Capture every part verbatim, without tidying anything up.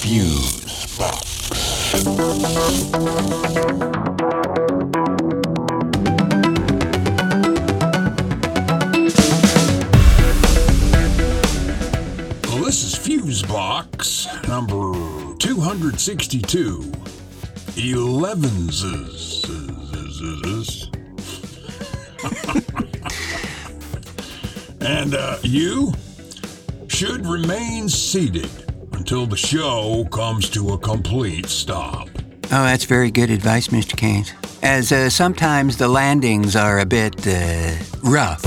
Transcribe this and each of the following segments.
Fuse Box. Well, this is Fuse Box number two hundred sixty-two. Elevenses. And uh, you should remain seated until the show comes to a complete stop. Oh, that's very good advice, Mister Keynes. As uh, sometimes the landings are a bit uh, rough.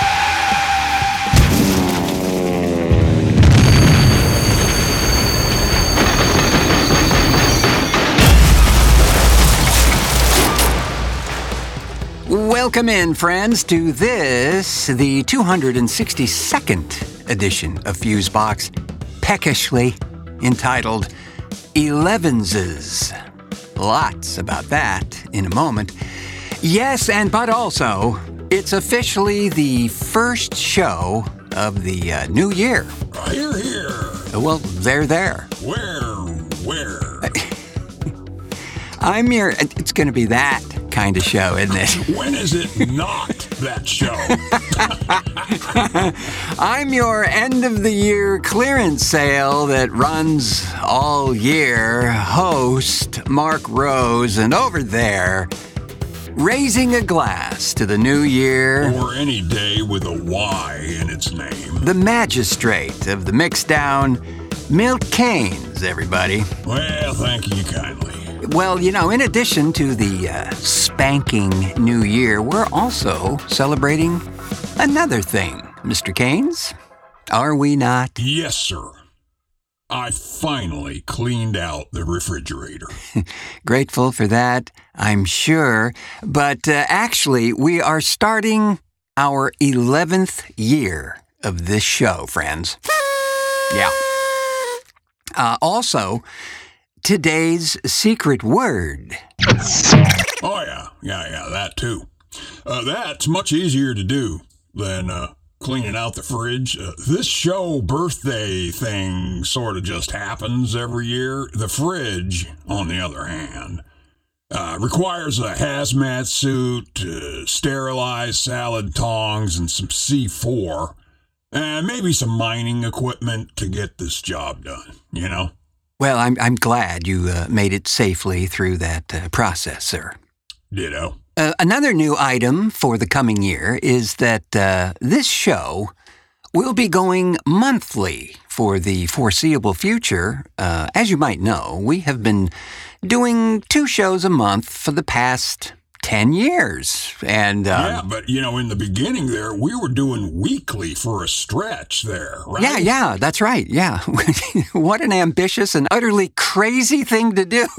Welcome in, friends, to this, the two hundred sixty-second edition of Fuse Box, peckishly entitled Elevenses. Lots about that in a moment. Yes, and but also, it's officially the first show of the uh, new year. Here, here. Well, they're there. Where, where? I'm your... It's going to be that kind of show, isn't it? When is it not that show? I'm your end-of-the-year clearance sale that runs all year host, Mark Rose, and over there, raising a glass to the new year. Or any day with a Y in its name. The magistrate of the mixdown, Milt Keynes, everybody. Well, thank you kindly. Well, you know, in addition to the uh, spanking new year, we're also celebrating another thing, Mister Keynes. Are we not? Yes, sir. I finally cleaned out the refrigerator. Grateful for that, I'm sure. But uh, actually, we are starting our eleventh year of this show, friends. Yeah. Uh, also, today's secret word. Oh, yeah. Yeah, yeah, that too. Uh, that's much easier to do than uh, cleaning out the fridge. Uh, this show birthday thing sort of just happens every year. The fridge, on the other hand, uh, requires a hazmat suit, uh, sterilized salad tongs, and some C four, and maybe some mining equipment to get this job done, you know? Well, I'm I'm glad you uh, made it safely through that uh, process, sir. Ditto. Uh, another new item for the coming year is that uh, this show will be going monthly for the foreseeable future. Uh, as you might know, we have been doing two shows a month for the past ten years. And um, yeah, but, you know, in the beginning there, we were doing weekly for a stretch there, right? Yeah, yeah, that's right, yeah. What an ambitious and utterly crazy thing to do.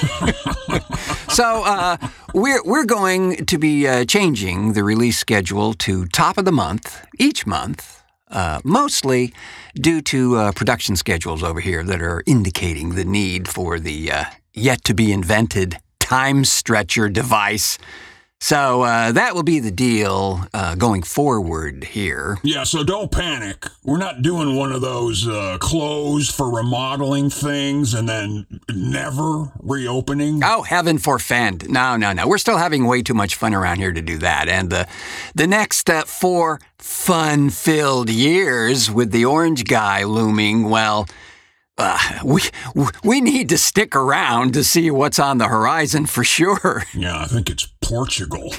So uh, we're, we're going to be uh, changing the release schedule to top of the month, each month, uh, mostly due to uh, production schedules over here that are indicating the need for the uh, yet-to-be-invented time stretcher device. So uh, that will be the deal uh, going forward here. Yeah, so don't panic. We're not doing one of those uh, closed for remodeling things and then never reopening. Oh, heaven forfend. No, no, no. We're still having way too much fun around here to do that. And the, the next uh, four fun-filled years with the orange guy looming, well, Uh, we we need to stick around to see what's on the horizon for sure. Yeah, I think it's Portugal.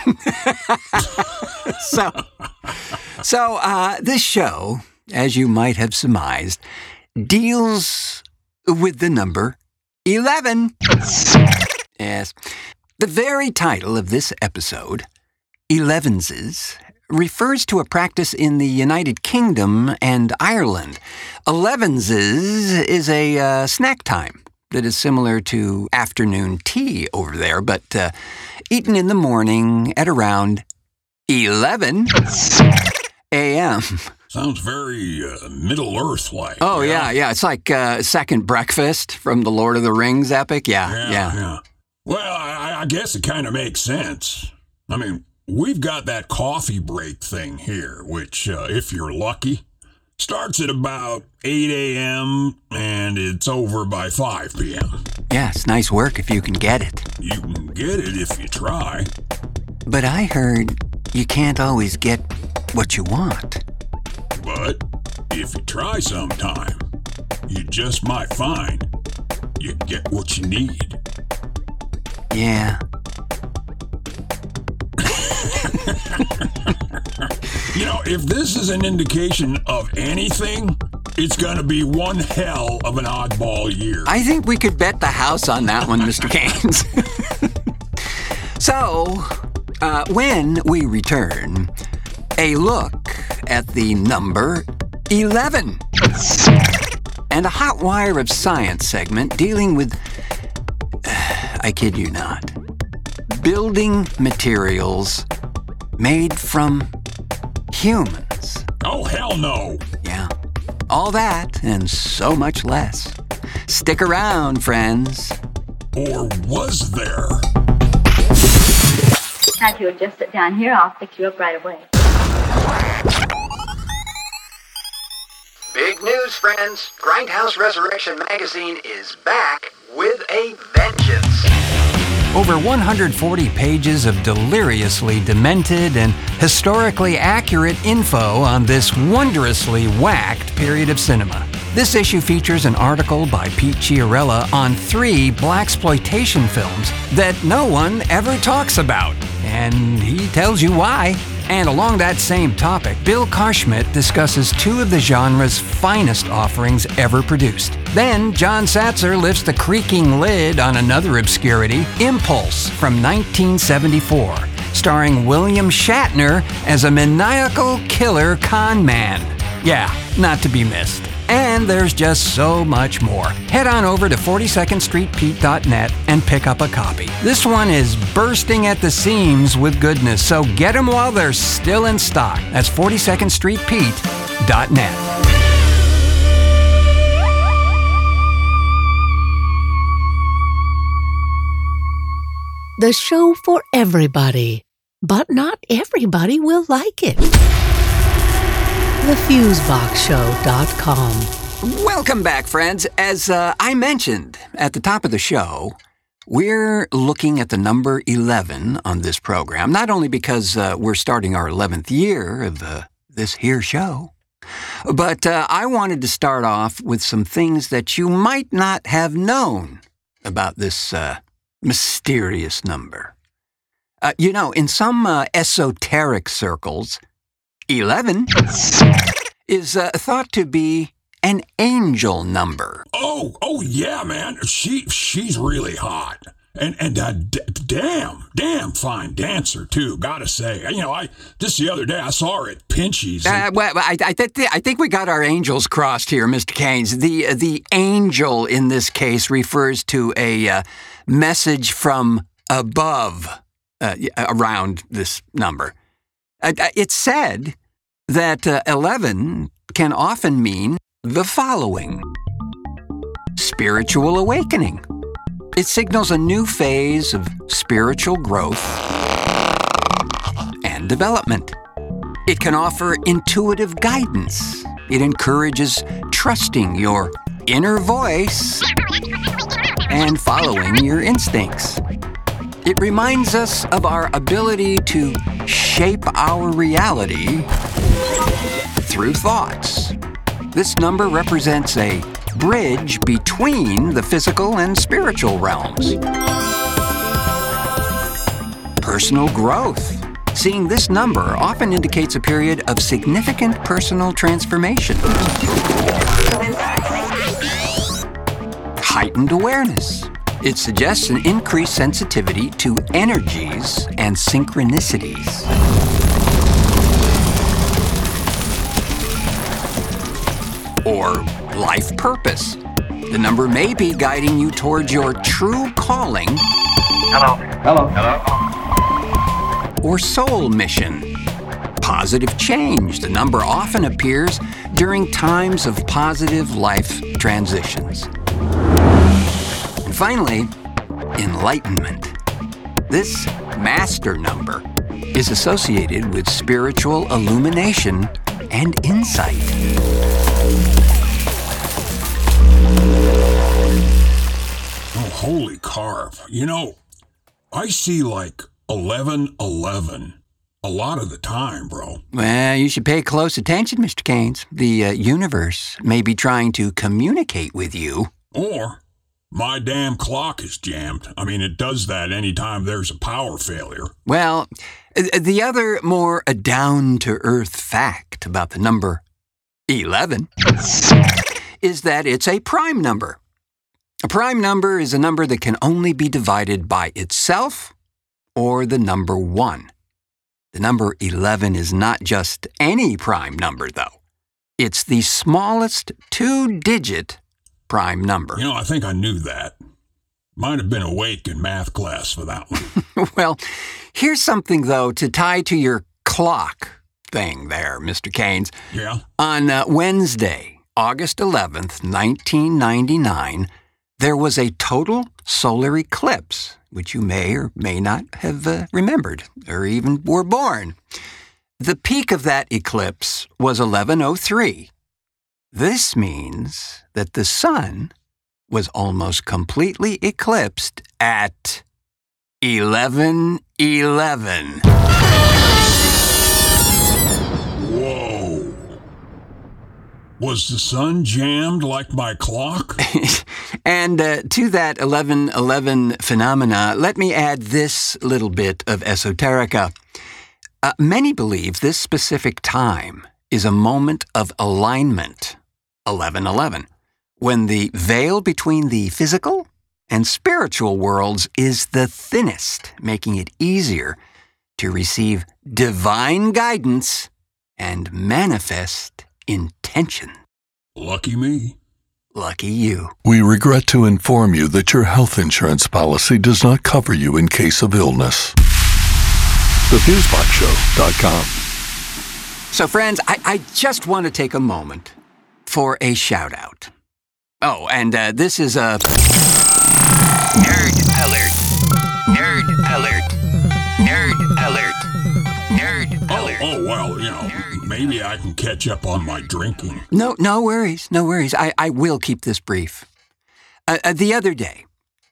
so, so uh, this show, as you might have surmised, deals with the number eleven. Yes. The very title of this episode, Elevenses, refers to a practice in the United Kingdom and Ireland. Elevenses is a uh, snack time that is similar to afternoon tea over there, but uh, eaten in the morning at around eleven a.m. Sounds very uh, Middle-earth-like. Oh, yeah, yeah, yeah. It's like uh, second breakfast from the Lord of the Rings epic. Yeah, yeah. yeah. yeah. Well, I, I guess it kind of makes sense. I mean, we've got that coffee break thing here, which, uh, if you're lucky, Starts at about eight a.m. and it's over by five p.m. Yeah, it's nice work if you can get it. You can get it if you try. But I heard you can't always get what you want. But if you try sometime, you just might find you get what you need. Yeah. You know, if this is an indication of anything, it's gonna be one hell of an oddball year. I think we could bet the house on that one, Mister Keynes. So, uh, when we return, a look at the number eleven. And a hot wire of science segment dealing with, uh, I kid you not, building materials made from humans. Oh, hell no. Yeah. All that and so much less. Stick around, friends. Or was there? Now, if you'll just sit down here, I'll fix you up right away. Big news, friends. Grindhouse Resurrection Magazine is back with a vengeance. Over one hundred forty pages of deliriously demented and historically accurate info on this wondrously whacked period of cinema. This issue features an article by Pete Chiarella on three blaxploitation films that no one ever talks about. And he tells you why. And along that same topic, Bill Karschmidt discusses two of the genre's finest offerings ever produced. Then, John Satzer lifts the creaking lid on another obscurity, Impulse, from nineteen seventy-four, starring William Shatner as a maniacal killer con man. Yeah, not to be missed. And there's just so much more. Head on over to forty-second street pete dot net and pick up a copy. This one is bursting at the seams with goodness, so get them while they're still in stock. That's forty-second street pete dot net. The show for everybody, but not everybody will like it. the fuse box show dot com. Welcome back, friends. As uh, I mentioned at the top of the show, we're looking at the number eleven on this program, not only because uh, we're starting our eleventh year of uh, this here show, but uh, I wanted to start off with some things that you might not have known about this uh, mysterious number. Uh, you know, in some uh, esoteric circles, eleven is uh, thought to be an angel number. Oh, oh yeah, man. She she's really hot. And and uh, d- damn, damn fine dancer too. Gotta say, you know, I just the other day I saw her at Pinchy's. Uh, well, I, I, th- I think we got our angels crossed here, Mister Keynes. The the angel in this case refers to a uh, message from above uh, around this number. Uh, it's said that uh, eleven can often mean the following: spiritual awakening. It signals a new phase of spiritual growth and development. It can offer intuitive guidance. It encourages trusting your inner voice and following your instincts. It reminds us of our ability to shape our reality through thoughts. This number represents a bridge between the physical and spiritual realms. Personal growth. Seeing this number often indicates a period of significant personal transformation. Heightened awareness. It suggests an increased sensitivity to energies and synchronicities. Or life purpose. The number may be guiding you towards your true calling. Hello. Hello. Hello. Or soul mission. Positive change. The number often appears during times of positive life transitions. And finally, enlightenment. This master number is associated with spiritual illumination and insight. Oh, holy carp. You know, I see like eleven eleven a lot of the time, bro. Well, you should pay close attention, Mister Keynes. The uh, universe may be trying to communicate with you. Or my damn clock is jammed. I mean, it does that anytime there's a power failure. Well, the other more down-to-earth fact about the number eleven is that it's a prime number. A prime number is a number that can only be divided by itself or the number one. The number eleven is not just any prime number, though. It's the smallest two-digit prime number. You know, I think I knew that. Might have been awake in math class for that one. Well, here's something, though, to tie to your clock thing there, Mister Keynes. Yeah? On uh, Wednesday, August eleventh, nineteen ninety-nine, there was a total solar eclipse, which you may or may not have uh, remembered or even were born. The peak of that eclipse was eleven oh three. This means that the sun was almost completely eclipsed at eleven eleven. Whoa. Was the sun jammed like my clock? And uh, to that eleven eleven phenomena, let me add this little bit of esoterica. Uh, many believe this specific time is a moment of alignment, eleven eleven, when the veil between the physical and spiritual worlds is the thinnest, making it easier to receive divine guidance and manifest intention. Lucky me. Lucky you. We regret to inform you that your health insurance policy does not cover you in case of illness. the fuse box show dot com. So, friends, I, I just want to take a moment for a shout-out. Oh, and uh, this is a... Nerd alert. Nerd alert. Nerd alert. Nerd Oh, alert. oh, well, you know, maybe I can catch up on my drinking. No, no worries, no worries. I, I will keep this brief. Uh, uh, the other day,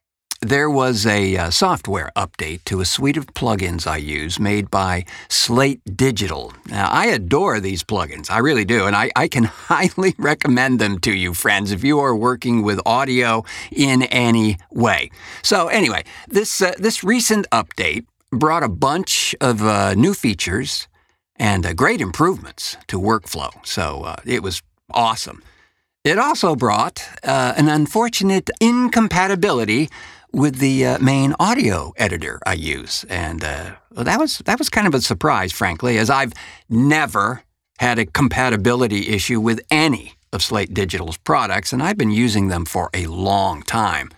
there was a uh, software update to a suite of plugins I use made by Slate Digital. Now, I adore these plugins. I really do. And I, I can highly recommend them to you, friends, if you are working with audio in any way. So anyway, this, uh, this recent update brought a bunch of uh, new features and uh, great improvements to workflow. So uh, it was awesome. It also brought uh, an unfortunate incompatibility with the uh, main audio editor I use. And uh, well, that was that was kind of a surprise, frankly, as I've never had a compatibility issue with any of Slate Digital's products, and I've been using them for a long time.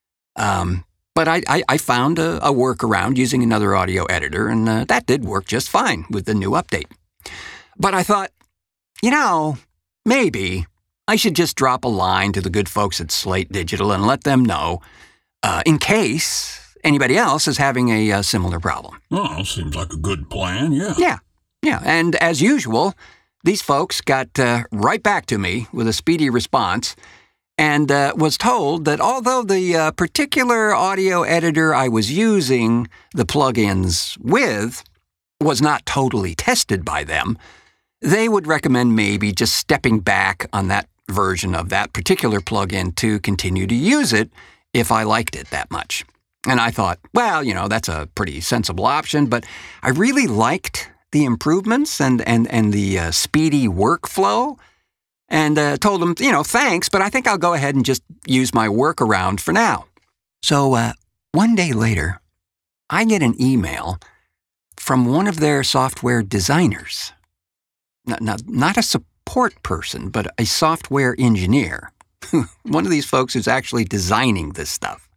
Um, but I, I, I found a, a workaround using another audio editor, and uh, that did work just fine with the new update. But I thought, you know, maybe I should just drop a line to the good folks at Slate Digital and let them know Uh, in case anybody else is having a, a similar problem. Oh, seems like a good plan, yeah. Yeah, yeah. And as usual, these folks got uh, right back to me with a speedy response and uh, was told that although the uh, particular audio editor I was using the plugins with was not totally tested by them, they would recommend maybe just stepping back on that version of that particular plugin to continue to use it if I liked it that much. And I thought, well, you know, that's a pretty sensible option, but I really liked the improvements and, and, and the uh, speedy workflow and uh, told them, you know, thanks, but I think I'll go ahead and just use my workaround for now. So uh, one day later, I get an email from one of their software designers. Not, not, not a support person, but a software engineer. One of these folks who's actually designing this stuff.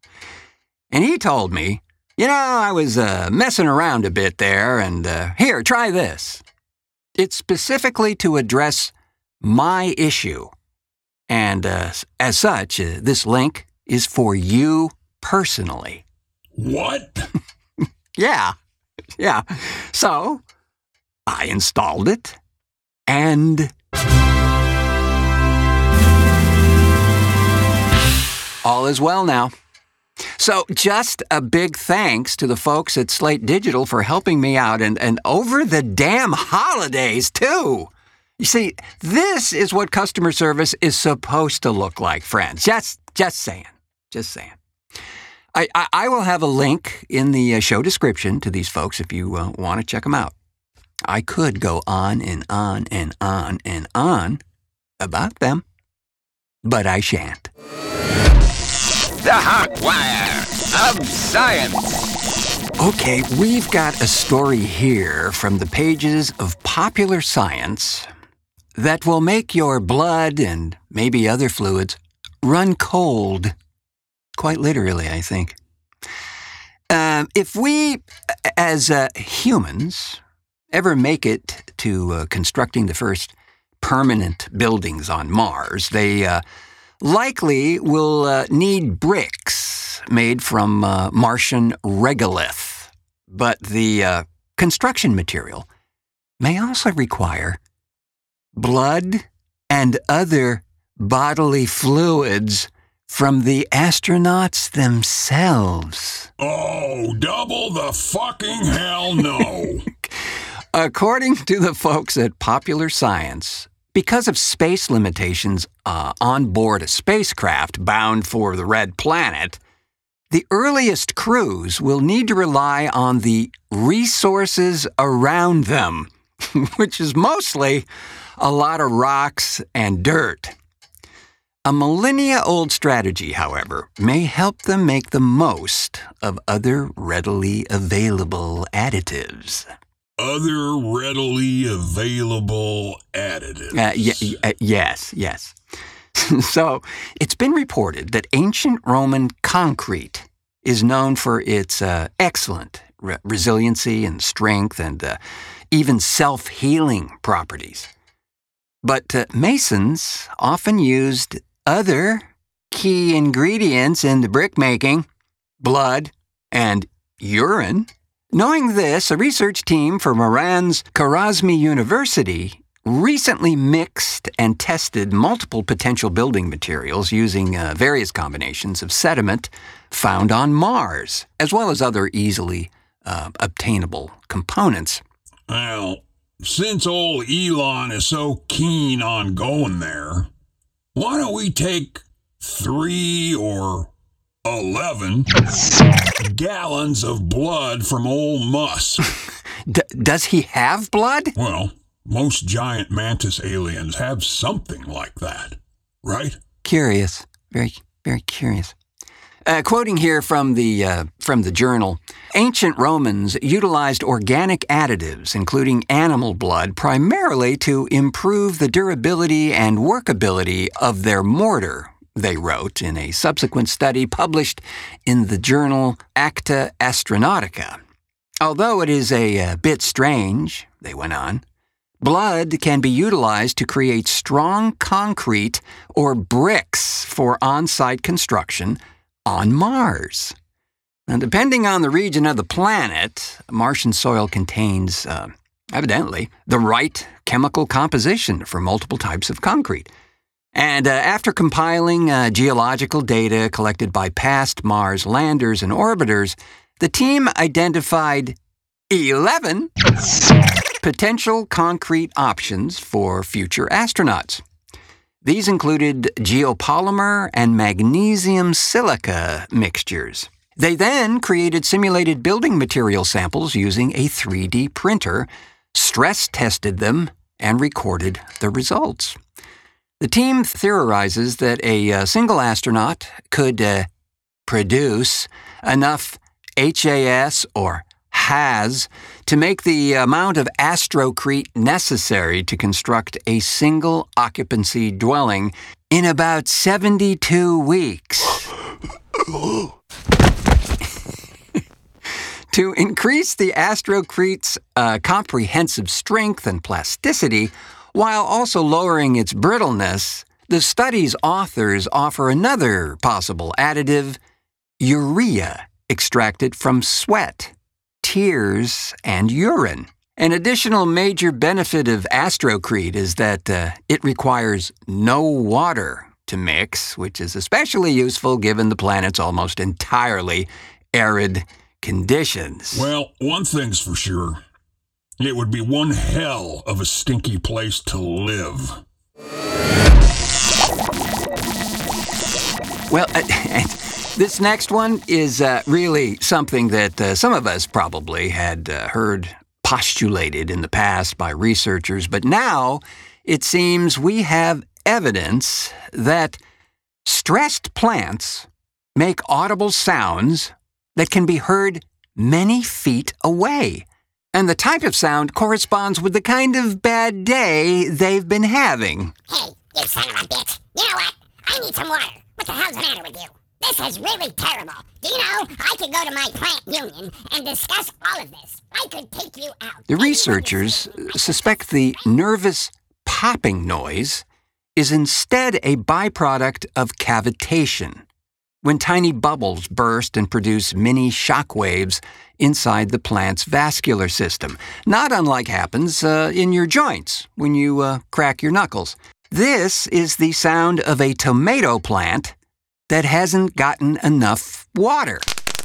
And he told me, you know, I was uh, messing around a bit there, and uh, here, try this. It's specifically to address my issue. And uh, as such, uh, this link is for you personally. What? Yeah, yeah. So I installed it, and all is well now. So just a big thanks to the folks at Slate Digital for helping me out, and, and over the damn holidays, too. You see, this is what customer service is supposed to look like, friends. Just, just saying. Just saying. I, I, I will have a link in the uh, show description to these folks if you uh, want to check them out. I could go on and on and on and on about them, but I shan't. The Hot Wire of Science. Okay, we've got a story here from the pages of Popular Science that will make your blood and maybe other fluids run cold. Quite literally, I think. Um, if we, as uh, humans, ever make it to uh, constructing the first permanent buildings on Mars, they uh, likely will uh, need bricks made from uh, Martian regolith. But the uh, construction material may also require blood and other bodily fluids from the astronauts themselves. Oh, double the fucking hell no. According to the folks at Popular Science, because of space limitations uh, on board a spacecraft bound for the Red Planet, the earliest crews will need to rely on the resources around them, which is mostly a lot of rocks and dirt. A millennia-old strategy, however, may help them make the most of other readily available additives. Other readily available additives. Uh, y- y- yes, yes. So, it's been reported that ancient Roman concrete is known for its uh, excellent re- resiliency and strength and uh, even self-healing properties. But uh, masons often used other key ingredients in the brick making, blood and urine. Knowing this, a research team from Iran's Khwarizmi University recently mixed and tested multiple potential building materials using uh, various combinations of sediment found on Mars, as well as other easily uh, obtainable components. Well, since old Elon is so keen on going there, why don't we take three or eleven gallons of blood from old Musk? D- does he have blood? Well, most giant mantis aliens have something like that, right? Curious. Very, very curious. Uh, quoting here from the uh, from the journal, ancient Romans utilized organic additives, including animal blood, primarily to improve the durability and workability of their mortar, they wrote in a subsequent study published in the journal Acta Astronautica. Although it is a, a bit strange, they went on, blood can be utilized to create strong concrete or bricks for on-site construction on Mars. Now, depending on the region of the planet, Martian soil contains, uh, evidently, the right chemical composition for multiple types of concrete. And uh, after compiling uh, geological data collected by past Mars landers and orbiters, the team identified eleven potential concrete options for future astronauts. These included geopolymer and magnesium silica mixtures. They then created simulated building material samples using a three D printer, stress-tested them, and recorded the results. The team theorizes that a uh, single astronaut could uh, produce enough H A S or H A S to make the amount of astrocrete necessary to construct a single occupancy dwelling in about seventy-two weeks. To increase the astrocrete's uh, comprehensive strength and plasticity, while also lowering its brittleness, the study's authors offer another possible additive, urea, extracted from sweat, tears, and urine. An additional major benefit of astrocrete is that uh, it requires no water to mix, which is especially useful given the planet's almost entirely arid conditions. Well, one thing's for sure. It would be one hell of a stinky place to live. Well, uh, this next one is uh, really something that uh, some of us probably had uh, heard postulated in the past by researchers, but now it seems we have evidence that stressed plants make audible sounds that can be heard many feet away. And the type of sound corresponds with the kind of bad day they've been having. Hey, you son of a bitch. You know what? I need some water. What the hell's the matter with you? This is really terrible. Do you know, I could go to my plant union and discuss all of this. I could take you out. The researchers suspect the nervous popping noise is instead a byproduct of cavitation, when tiny bubbles burst and produce mini shock waves inside the plant's vascular system, not unlike happens uh, in your joints when you uh, crack your knuckles. This is the sound of a tomato plant that hasn't gotten enough water.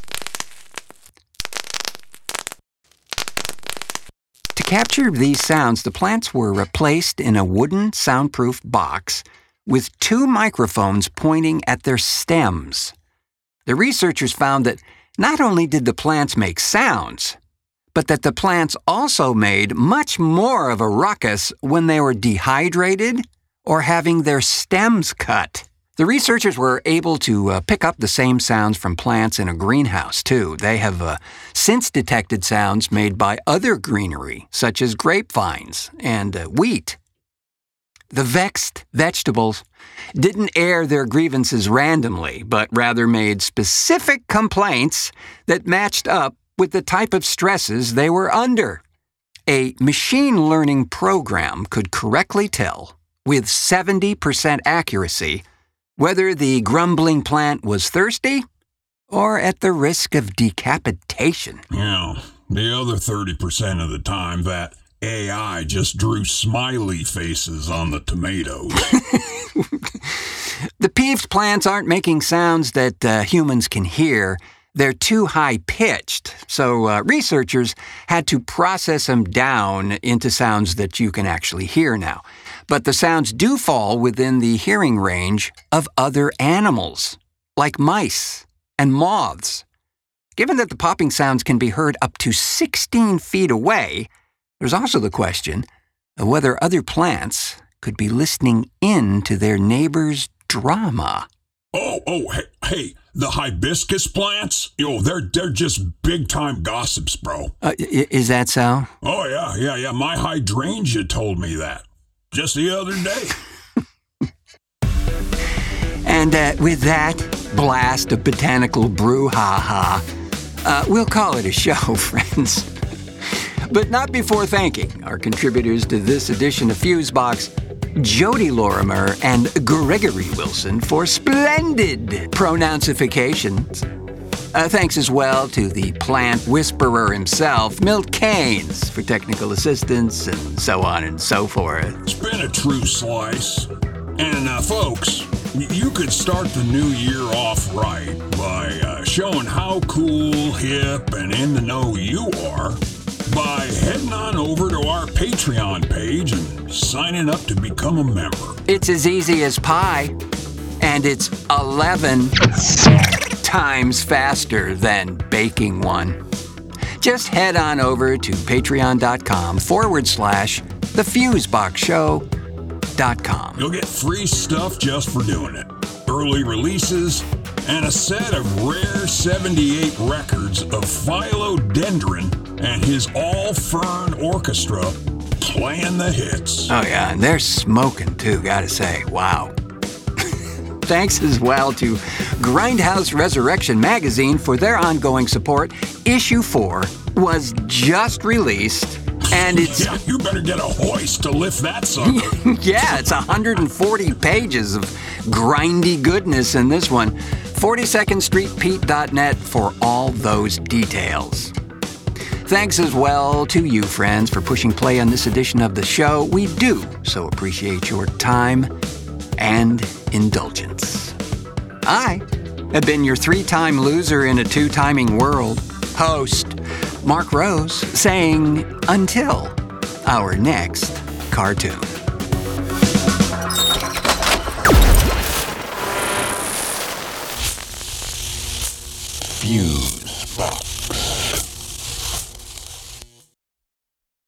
To capture these sounds, the plants were placed in a wooden soundproof box with two microphones pointing at their stems. The researchers found that not only did the plants make sounds, but that the plants also made much more of a ruckus when they were dehydrated or having their stems cut. The researchers were able to uh, pick up the same sounds from plants in a greenhouse, too. They have uh, since detected sounds made by other greenery, such as grapevines and uh, wheat. The vexed vegetables didn't air their grievances randomly, but rather made specific complaints that matched up with the type of stresses they were under. A machine learning program could correctly tell, with seventy percent accuracy, whether the grumbling plant was thirsty or at the risk of decapitation. Yeah, the other thirty percent of the time, that A I just drew smiley faces on the tomatoes. The peeved plants aren't making sounds that uh, humans can hear. They're too high-pitched, so uh, researchers had to process them down into sounds that you can actually hear now. But the sounds do fall within the hearing range of other animals, like mice and moths. Given that the popping sounds can be heard up to sixteen feet away, there's also the question of whether other plants could be listening in to their neighbors' drama. Oh, oh, hey, hey, the hibiscus plants? Yo, they're they're just big-time gossips, bro. Uh, I- is that so? Oh, yeah, yeah, yeah. My hydrangea told me that just the other day. And uh, with that blast of botanical brouhaha, uh, we'll call it a show, friends. But not before thanking our contributors to this edition of Fusebox, Jody Lorimer and Gregory Wilson, for splendid pronouncifications. Uh, thanks as well to the plant whisperer himself, Milt Keynes, for technical assistance and so on and so forth. It's been a true slice. And, uh, folks, you could start the new year off right by uh, showing how cool, hip, and in the know you are by heading on over to our Patreon page and signing up to become a member. It's as easy as pie, and it's eleven times faster than baking one. Just head on over to patreon.com forward slash the Fusebox Show dot com. You'll get free stuff just for doing it. Early releases and a set of rare seventy-eight records of Philodendron and his all-fern orchestra playing the hits. Oh yeah, and they're smoking too, gotta say. Wow. Thanks as well to Grindhouse Resurrection Magazine for their ongoing support. Issue four was just released, and it's... Yeah, you better get a hoist to lift that sucker. Yeah, it's one hundred forty pages of grindy goodness in this one. forty-second street pete dot net for all those details. Thanks as well to you, friends, for pushing play on this edition of the show. We do so appreciate your time and indulgence. I have been your three-time loser in a two-timing world, host Mark Rose, saying until our next cartoon. Fuse Box.